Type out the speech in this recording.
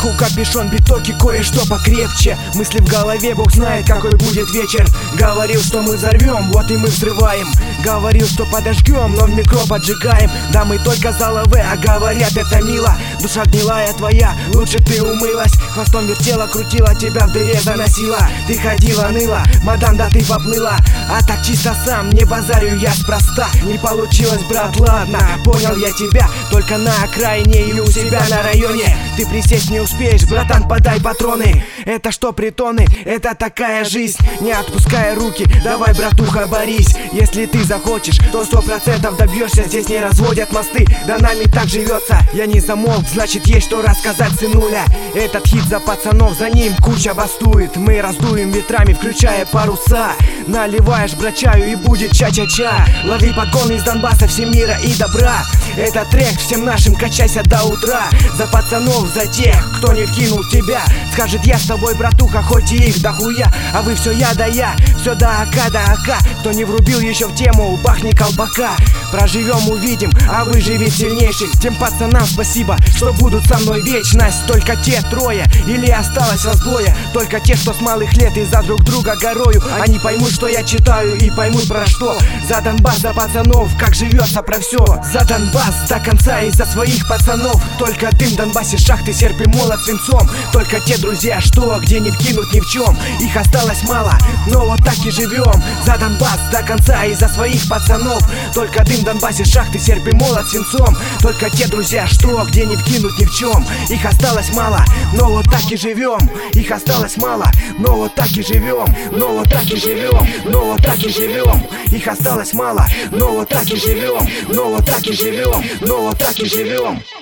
Сверху капюшон, битоки, кое-что покрепче. Мысли в голове, бог знает, какой будет вечер. Говорил, что мы взорвем, вот и мы взрываем. Говорил, что подожгем, но в микро поджигаем. Да мы только за ЛВ, а говорят, это мило. Душа гнилая твоя, лучше ты умылась. Хвостом вертела, крутила, тебя в дыре заносила. Ты ходила, ныла, мадам, да ты поплыла. А так чисто сам, не базарю я спроста. Не получилось, брат, ладно, понял я тебя. Только на окраине или у себя на районе. Ты присесть не успеешь, братан, подай патроны. Это что, притоны? Это такая жизнь. Не отпускай руки, давай, братуха, борись. Если ты захочешь, то 100% добьешься. Здесь не разводят мосты, да нами так живется. Я не замолк, значит есть что рассказать, сынуля. Этот хит за пацанов, за ним куча бастует. Мы раздуем ветрами, включая паруса. Наливаешь брачаю и будет ча-ча-ча. Лови подгон из Донбасса, всемира и добра. Это трек всем нашим, качайся до утра. За пацанов, за тех, кто не вкинул тебя. Скажет, я с тобой, братуха, хоть и их дохуя. А вы все я да я, все до АК до АК. Кто не врубил еще в тему, бахни колпака. Проживем, увидим, а выживет сильнейший. Тем пацанам спасибо, что будут со мной вечность. Только те трое, или осталось разбоя. Только те, что с малых лет и за друг друга горою. Они поймут, что я читаю, и поймут про что. За Донбасс, за пацанов, как живется про все. За Донбасс до конца и за своих пацанов. Только дым в Донбассе, шахты, серп и молот свинцом. Только те друзья, что где не вкинут ни в чем. Их осталось мало, но вот так и живем. За Донбасс до конца и за своих пацанов. Только дым в Донбассе, шахты, серп и молот свинцом. Только те друзья, что где не вкинут ни в чем. Их осталось мало, но вот так и живем. Их осталось мало, но вот так и живем. Но вот так и живем, но вот так и живем. Их осталось мало, но вот так и живем. Но вот так и живем, но вот так и живем.